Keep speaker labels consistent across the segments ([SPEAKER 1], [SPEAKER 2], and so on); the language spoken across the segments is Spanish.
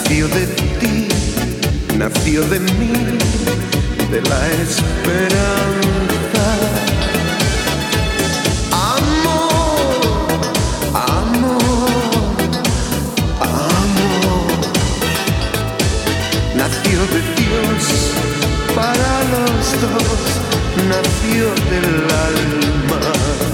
[SPEAKER 1] nació de ti, nació de mí, de la esperanza. Amor, amor, amor, nació de Dios para los dos, nació del alma.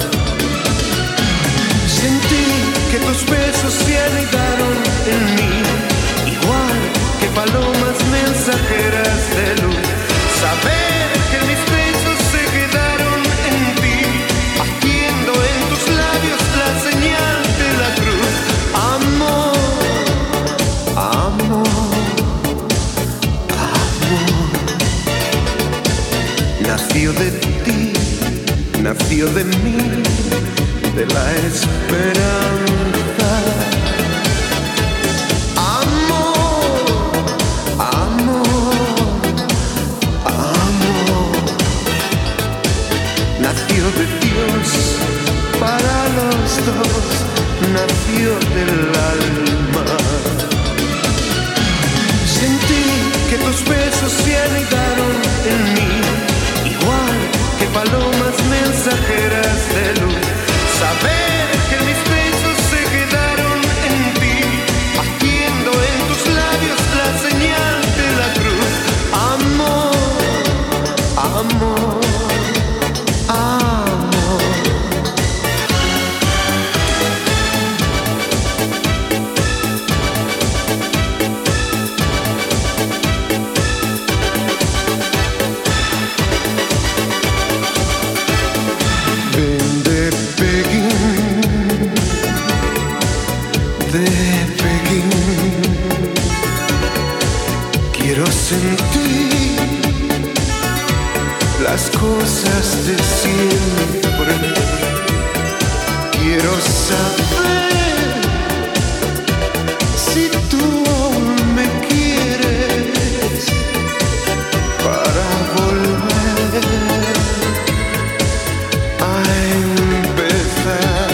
[SPEAKER 1] Sentí que tus besos se anidaron en mí, igual que palomas mensajeras de luz. Saber que mis besos se quedaron en ti, haciendo en tus labios la señal de la cruz. Amor, amor, amor, nació de ti, nació de mí, de la esperanza. Amor, amor, amor, nació de Dios para los dos, nació del alma. Sentí que tus besos se anidaron en mí, igual que palomas mensajeras de luz. Saber que mis besos se quedaron en ti, haciendo en tus labios la señal de la cruz. Amor, amor, amor. Ven de Pekín, quiero sentir las cosas de siempre. Quiero saber si tú aún me quieres para volver a empezar.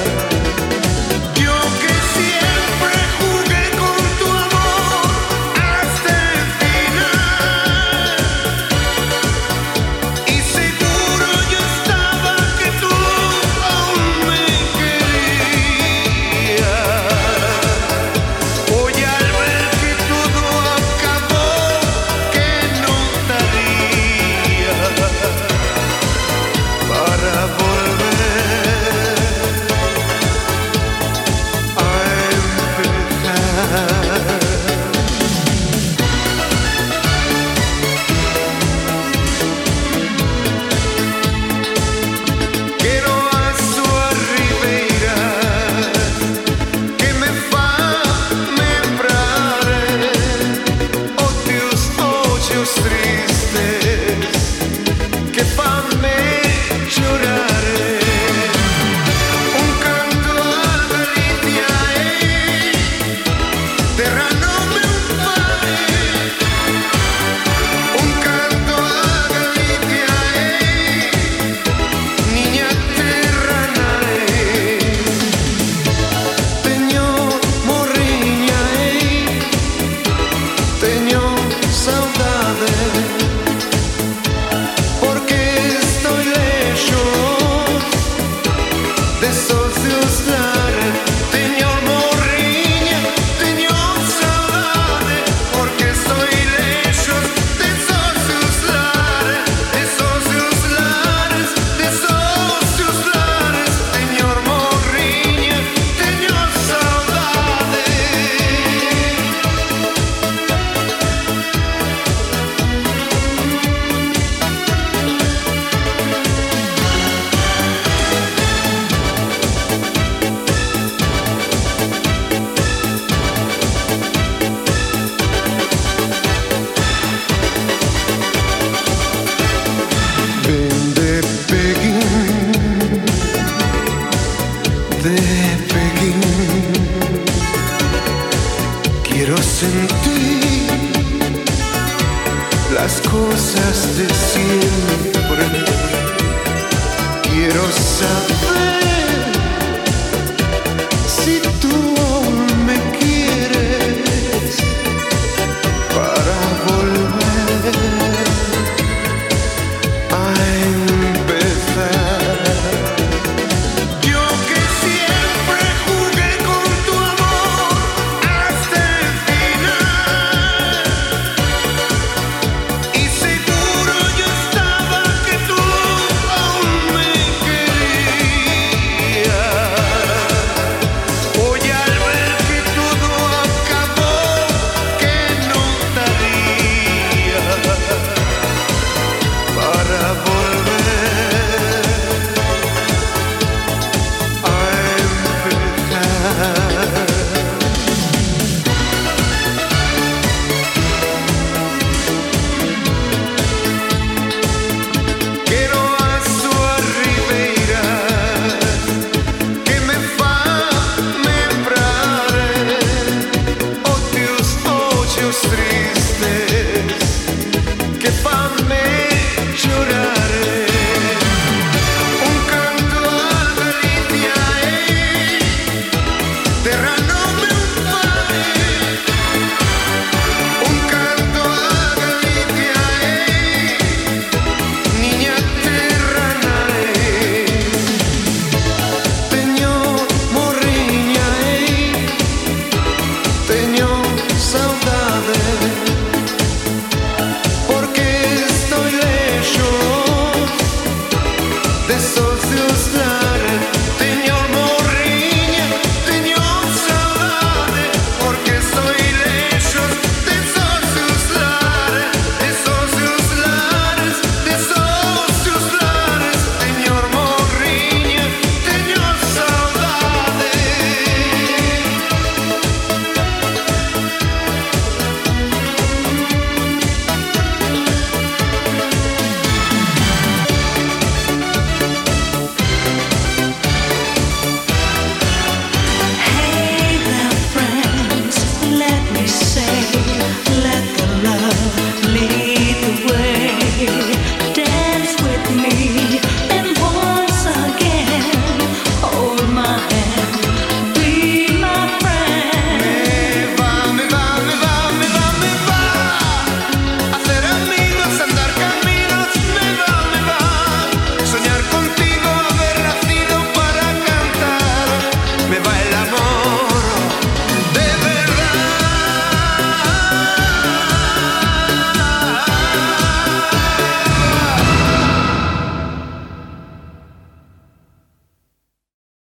[SPEAKER 1] Las cosas de siempre, quiero saber